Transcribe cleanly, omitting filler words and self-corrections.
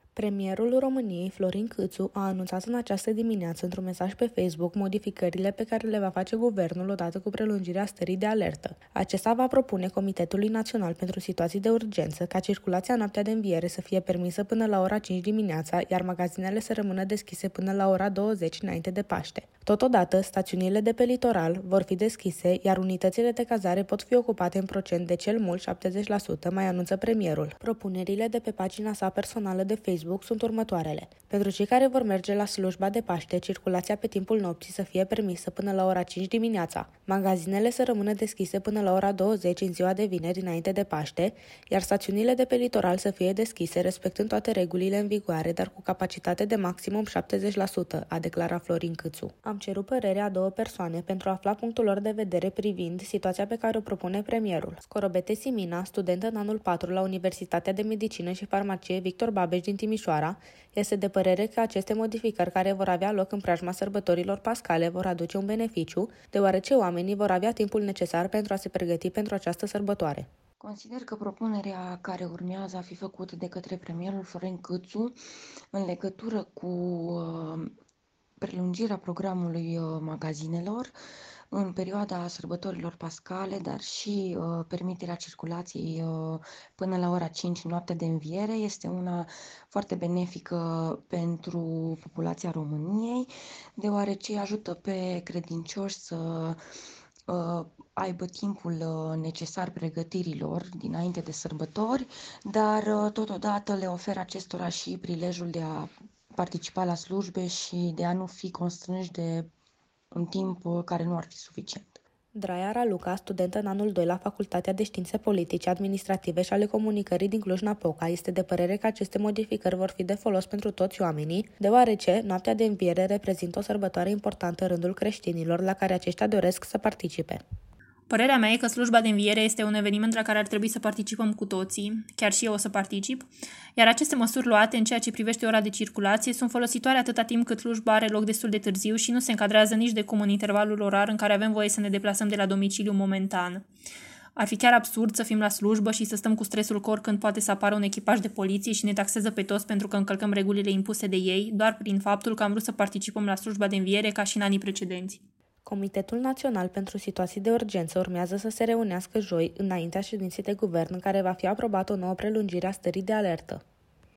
Premierul României, Florin Câțu, a anunțat în această dimineață într-un mesaj pe Facebook modificările pe care le va face guvernul odată cu prelungirea stării de alertă. Acesta va propune Comitetului Național pentru Situații de Urgență ca circulația noaptea de înviere să fie permisă până la ora 5 dimineața, iar magazinele să rămână deschise până la ora 20 înainte de Paște. Totodată, stațiunile de pe litoral vor fi deschise, iar unitățile de cazare pot fi ocupate în procent de cel mult 70%, mai anunță premierul. Propunerile de pe pagina sa personală de Facebook sunt următoarele. Pentru cei care vor merge la slujba de Paște, circulația pe timpul nopții să fie permisă până la ora 5 dimineața, magazinele să rămână deschise până la ora 20 în ziua de vineri înainte de Paște, iar stațiunile de pe litoral să fie deschise respectând toate regulile în vigoare, dar cu capacitate de maximum 70%, a declarat Florin Câțu. Am cerut părerea a două persoane pentru a afla punctul lor de vedere privind situația pe care o propune premierul. Scorobete Simina, studentă în anul 4 la Universitatea de Medicină și Farmacie Victor Babeș din Timișoara, este de părere că aceste modificări care vor avea loc în preajma sărbătorilor pascale vor aduce un beneficiu, deoarece oamenii vor avea timpul necesar pentru a se pregăti pentru această sărbătoare. Consider că propunerea care urmează a fi făcută de către premierul Florin Câțu în legătură cu prelungirea programului magazinelor în perioada sărbătorilor pascale, dar și permiterea circulației până la ora 5 noaptea de înviere este una foarte benefică pentru populația României, deoarece ajută pe credincioși să aibă timpul necesar pregătirilor dinainte de sărbători, dar totodată le oferă acestora și prilejul de a participa la slujbe și de a nu fi constrânși de un timp care nu ar fi suficient. Draia Raluca, studentă în anul 2 la Facultatea de Științe Politice, Administrative și ale Comunicării din Cluj-Napoca, este de părere că aceste modificări vor fi de folos pentru toți oamenii, deoarece noaptea de înviere reprezintă o sărbătoare importantă în rândul creștinilor la care aceștia doresc să participe. Părerea mea e că slujba de înviere este un eveniment la care ar trebui să participăm cu toții, chiar și eu o să particip, iar aceste măsuri luate în ceea ce privește ora de circulație sunt folositoare atâta timp cât slujba are loc destul de târziu și nu se încadrează nici de cum în intervalul orar în care avem voie să ne deplasăm de la domiciliu momentan. Ar fi chiar absurd să fim la slujbă și să stăm cu stresul că oricând poate să apară un echipaj de poliție și ne taxează pe toți pentru că încălcăm regulile impuse de ei, doar prin faptul că am vrut să participăm la slujba de înviere ca și în anii precedenți. Comitetul Național pentru Situații de Urgență urmează să se reunească joi, înaintea ședinței de guvern, în care va fi aprobată o nouă prelungire a stării de alertă.